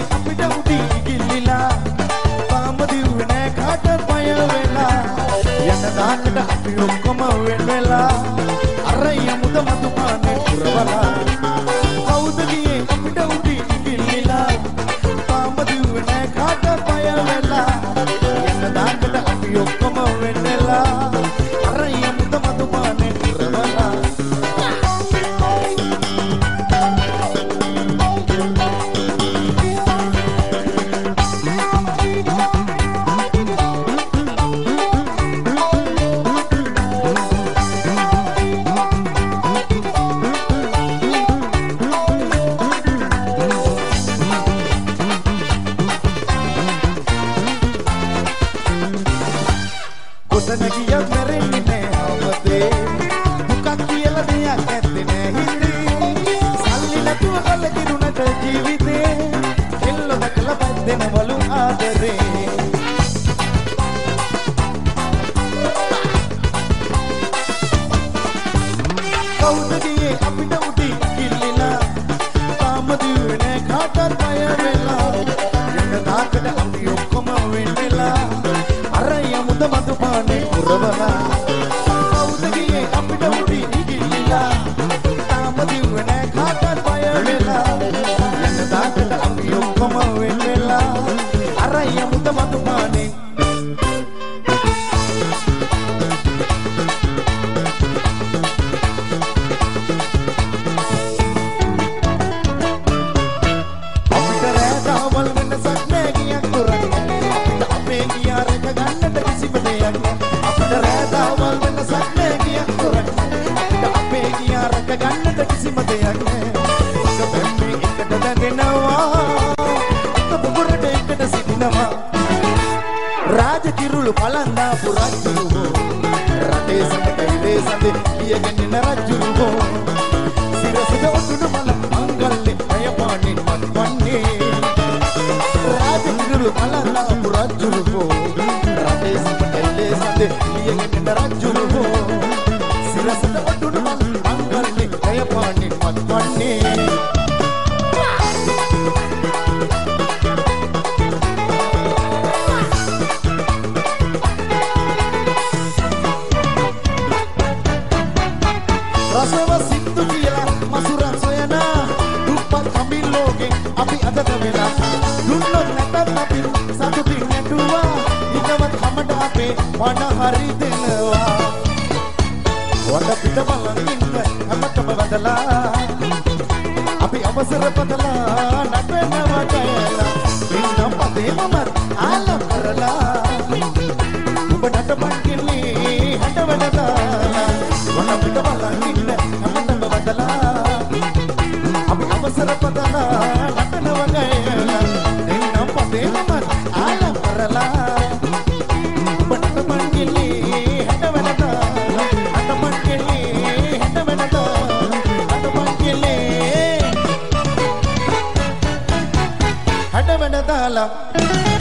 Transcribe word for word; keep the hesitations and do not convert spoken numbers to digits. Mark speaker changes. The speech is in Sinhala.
Speaker 1: අපිට උඩි ගිල්ලිලා තාම දිව්වේ නෑ කාට පය වෙලා යන දාකට අපි ඔක්කොම වෙන් වෙලා අර යමුද මතුපානේ පුරවලා කවුද ගියේ අපිට උඩි ගිල්ලිලා තාම දිව්වේ නෑ කාට පය වෙලා යන දාකට අපි ඔක්කොම වෙන් වෙලා අර යමුද මතුපානේ පුරවලා Hada